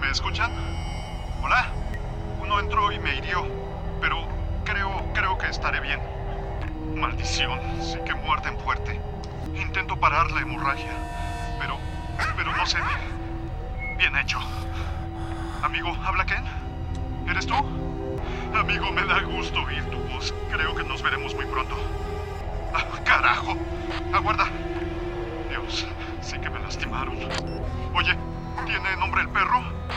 ¿Me escuchan? ¿Hola? Uno entró y me hirió, pero creo que estaré bien. Maldición, sí que muerden fuerte. Intento parar la hemorragia, pero no cede. Bien hecho. Amigo, ¿habla Ken? ¿Eres tú? Amigo, me da gusto oír tu voz. Creo que nos veremos muy pronto. ¡Ah, carajo! Aguarda. Dios, sí que me lastimaron. Oye, ¿tiene nombre el perro?